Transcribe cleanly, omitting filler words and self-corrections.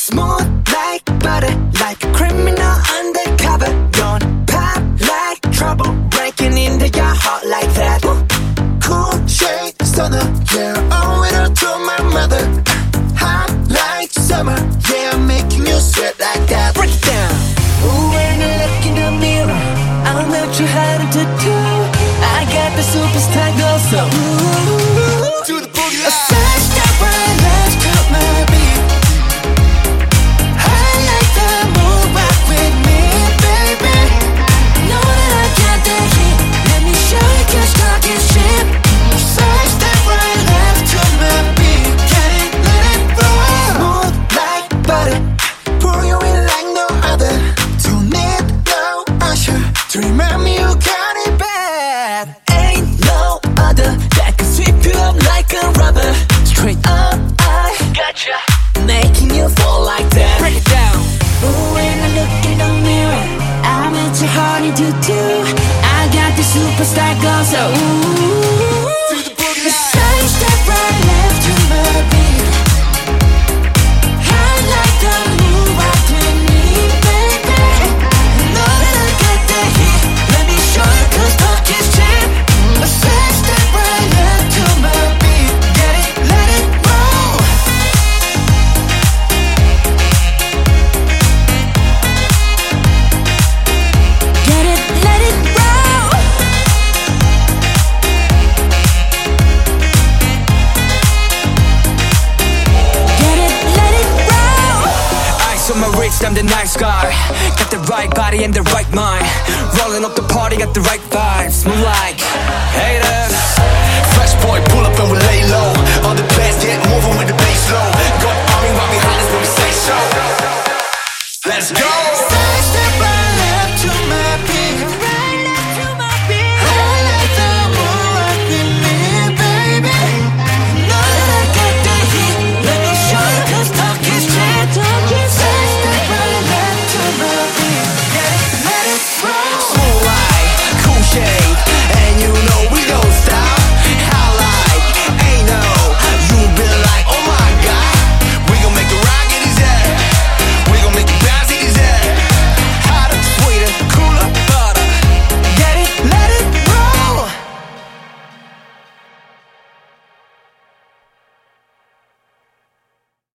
Smooth like butter, like a criminal undercover. Don't pop like trouble, breaking into your heart like that. Cool shade stunner, yeah, owe it all to my mother. Hot like summer, yeah, I'm making you sweat like that. Break it down. Ooh, when I look in the mirror, I'm not too hard to do. I got the superstar glow, so ooh, to the boogie. A side step right, let's cut my beat. I like the move, rock with me, baby. Know that I got the heat. Let me show you, 'cause talk is cheap. A side step right, left to my beat. Get it, let it roll. Smooth like butter, pour you in like no other. Don't need no usher to remind me you got it bad. Ain't no other that can sweep you up like a rubber. Straight up, I gotcha, making you fall like that. Break it down. Ooh, when I look in the mirror, I'm too hard to do. I got the superstar glow, so ooh, the side step right, left to my beat. I like the move, rock with me, baby. Know that I got the heat. Let me show you, 'cause talk is cheap. A side step right, left to my beat. Get it, let it roll. Get it, let it roll. Get it, let it roll. Ice on my wrist, I'm the nice guy. Got the right body and the right mind. Rolling up the party, got the right vibes. Move like haters. Fresh boy, pull up and we lay low. All the